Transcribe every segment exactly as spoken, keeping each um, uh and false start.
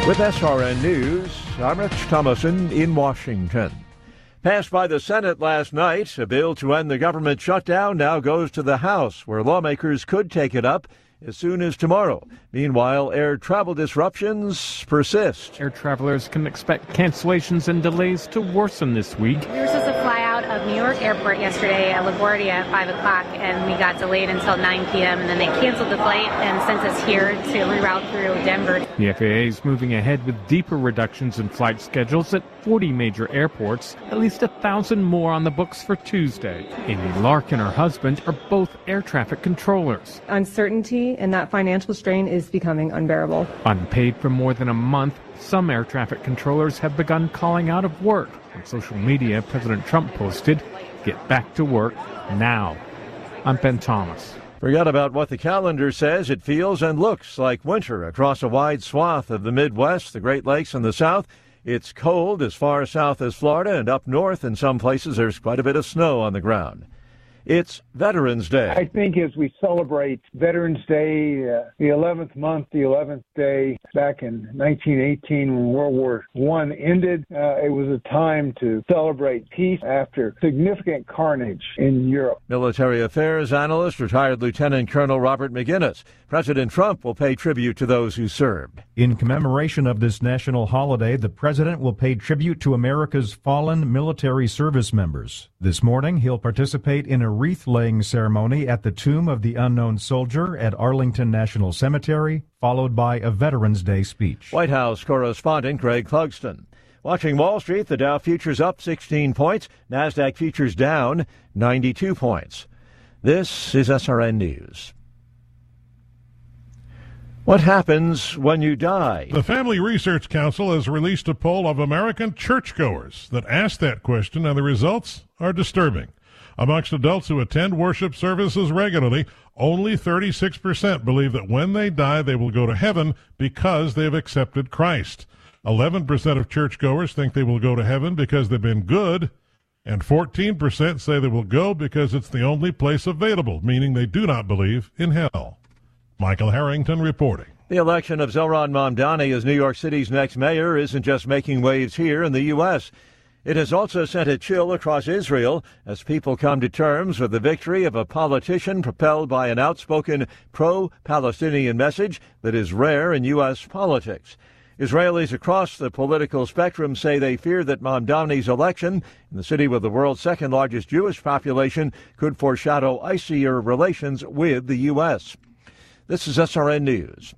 With S R N News, I'm Rich Thomason in Washington. Passed by the Senate last night, a bill to end the government shutdown now goes to the House, where lawmakers could take it up as soon as tomorrow. Meanwhile, air travel disruptions persist. Air travelers can expect cancellations and delays to worsen this week. We were supposed to fly out of New York Airport yesterday at LaGuardia at five o'clock, and we got delayed until nine p.m., and then they canceled the flight and sent us here to reroute through Denver. The F A A is moving ahead with deeper reductions in flight schedules at forty major airports, at least a thousand more on the books for Tuesday. Amy Lark and her husband are both air traffic controllers. Uncertainty and that financial strain is becoming unbearable. Unpaid for more than a month, some air traffic controllers have begun calling out of work. On social media, President Trump posted, "Get back to work now." I'm Ben Thomas. Forget about what the calendar says. It feels and looks like winter across a wide swath of the Midwest, the Great Lakes, and the South. It's cold as far south as Florida, and up north in some places there's quite a bit of snow on the ground. It's Veterans Day. I think as we celebrate Veterans Day, uh, the eleventh month, the eleventh day, back in nineteen eighteen when World War One ended, uh, it was a time to celebrate peace after significant carnage in Europe. Military affairs analyst, retired Lieutenant Colonel Robert McGinnis. President Trump will pay tribute to those who served. In commemoration of this national holiday, the president will pay tribute to America's fallen military service members. This morning, he'll participate in a wreath-laying ceremony at the Tomb of the Unknown Soldier at Arlington National Cemetery, followed by a Veterans Day speech. White House correspondent Greg Clugston. Watching Wall Street, the Dow futures up sixteen points, NASDAQ futures down ninety-two points. This is S R N News. What happens when you die? The Family Research Council has released a poll of American churchgoers that asked that question, and the results are disturbing. Amongst adults who attend worship services regularly, only thirty-six percent believe that when they die, they will go to heaven because they've accepted Christ. eleven percent of churchgoers think they will go to heaven because they've been good, and fourteen percent say they will go because it's the only place available, meaning they do not believe in hell. Michael Harrington reporting. The election of Zohran Mamdani as New York City's next mayor isn't just making waves here in the U S It has also sent a chill across Israel as people come to terms with the victory of a politician propelled by an outspoken pro-Palestinian message that is rare in U S politics. Israelis across the political spectrum say they fear that Mamdani's election in the city with the world's second largest Jewish population could foreshadow icier relations with the U S This is S R N News.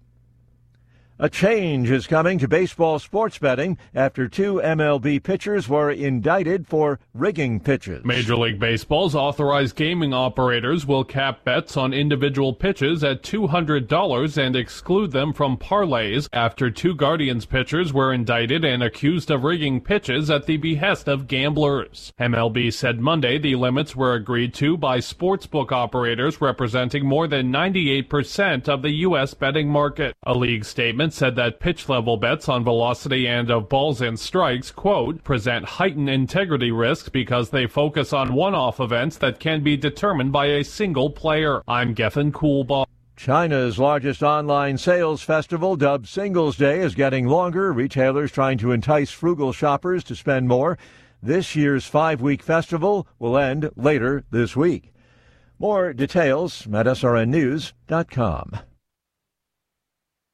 A change is coming to baseball sports betting after two M L B pitchers were indicted for rigging pitches. Major League Baseball's authorized gaming operators will cap bets on individual pitches at two hundred dollars and exclude them from parlays after two Guardians pitchers were indicted and accused of rigging pitches at the behest of gamblers. M L B said Monday the limits were agreed to by sportsbook operators representing more than ninety-eight percent of the U S betting market. A league statement said that pitch level bets on velocity and of balls and strikes, quote, present heightened integrity risks because they focus on one-off events that can be determined by a single player. I'm Gethin Coolbaugh. China's largest online sales festival, dubbed Singles Day, is getting longer. Retailers trying to entice frugal shoppers to spend more. This year's five-week festival will end later this week. More details at S R N news dot com.